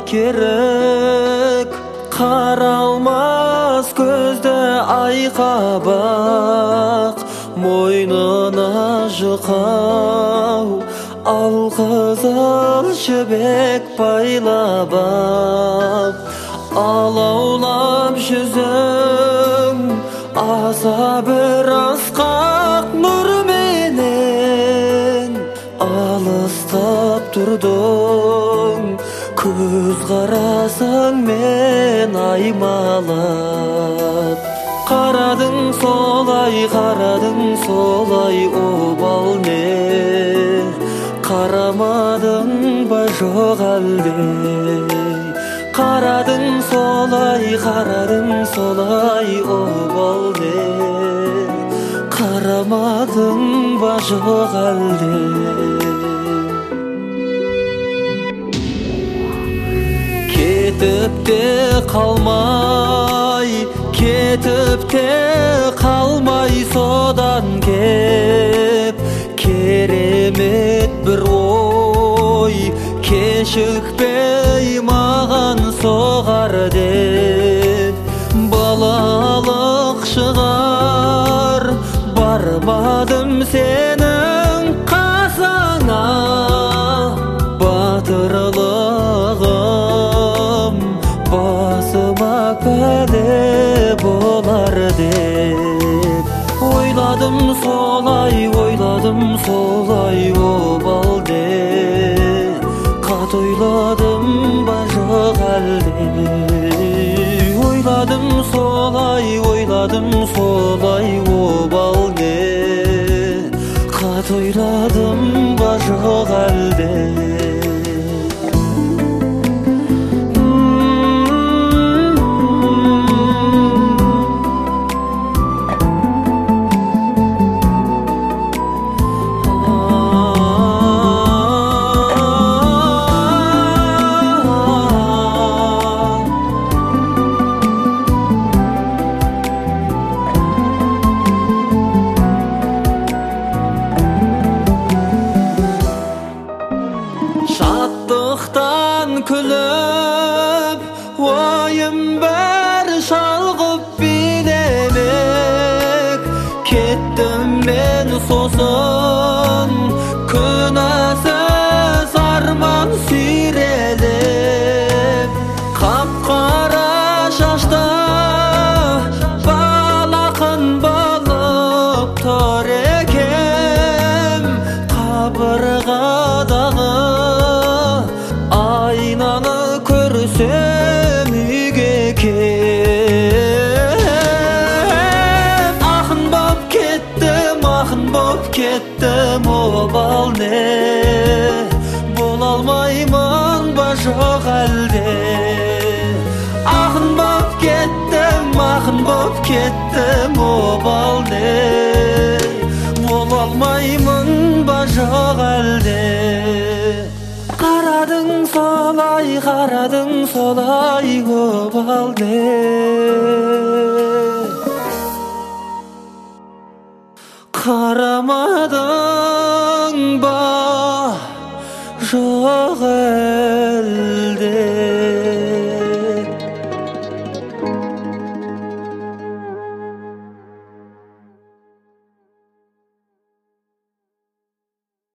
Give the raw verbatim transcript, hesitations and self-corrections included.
керек, қаралмас көзді айқабақ, мойнына жұқау алқызыл жібек байлап ап, алаулап жүзің аса бір асқақ нұрменен, алыстап тұрдың көз қарасың мен аймалап. Қарадың солай, қарадың солай, обал не, қарамадың ба жоқ әлде? Қарадың солай, қарадың солай, обал не, қарамадың ба жоқ әлде? Кетіп те қалмай, кетіп те қалмай содан кеп, керемет бір ой кешікпей маған соғар деп. Балалық шығар, бармадым сенің қасыңа, батырлығым басыма пәле болар деп. Ойладым солай, ойладым солай, обал де, қат ойладым ба жоқ әлде? Ойладым солай, ойладым солай, обал де, қат ойладым ба жоқ әлде? Шаттықтан күліп, ойым бір шалғып билемек, кеттім мен сосын күнәсіз арман сүйрелеп. Қап-қара шашта балақын болып тұр екем, қабырғадағы айнаны көрсем үйге кеп. Ақын боп кеттім, ақын боп кеттім, обал не, бола алмаймын ба жоқ әлде? Ақын боп кеттім, ақын боп кеттім, обал не, бола алмаймын ба жоқ әлде? Қарадың солай, қарадың солай, обал не, қарамадың ба жоқ әлде?